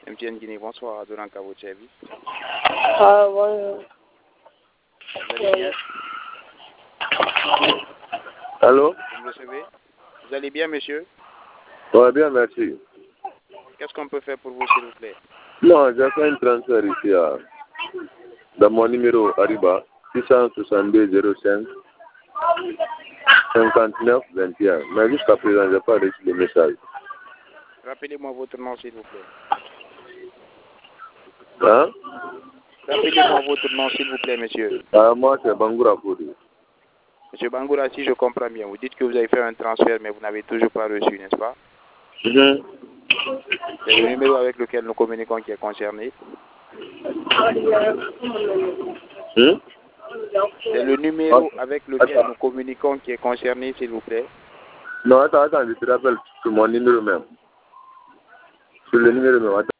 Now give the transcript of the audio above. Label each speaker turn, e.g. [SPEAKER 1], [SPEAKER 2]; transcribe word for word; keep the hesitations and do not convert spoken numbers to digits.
[SPEAKER 1] M T N Guinée, bonsoir, Adoran à votre service.
[SPEAKER 2] Ah, bonjour.
[SPEAKER 1] Vous allez bien?
[SPEAKER 2] Allô?
[SPEAKER 1] Vous me recevez? Vous allez bien, monsieur?
[SPEAKER 2] Ouais, bien, merci.
[SPEAKER 1] Qu'est-ce qu'on peut faire pour vous, s'il vous plaît?
[SPEAKER 2] Non, j'ai fait un transfert ici à, dans mon numéro Ariba, six cent soixante-deux zéro cinq cinquante-neuf vingt et un. Mais jusqu'à présent, je n'ai pas reçu le message.
[SPEAKER 1] Rappelez-moi votre nom, s'il vous plaît.
[SPEAKER 2] Hein?
[SPEAKER 1] Rappelez-moi votre nom, s'il vous plaît, monsieur.
[SPEAKER 2] Ah, moi, c'est Bangoura Foudi.
[SPEAKER 1] Monsieur Bangoura, si je comprends bien, vous dites que vous avez fait un transfert, mais vous n'avez toujours pas reçu, n'est-ce pas?
[SPEAKER 2] Mm-hmm.
[SPEAKER 1] C'est le numéro avec lequel nous communiquons qui est concerné.
[SPEAKER 2] Hmm?
[SPEAKER 1] C'est le numéro avec lequel nous communiquons qui est concerné, s'il vous plaît.
[SPEAKER 2] Non, attends, attends, je te rappelle sur mon numéro même. Sur le numéro même, attends.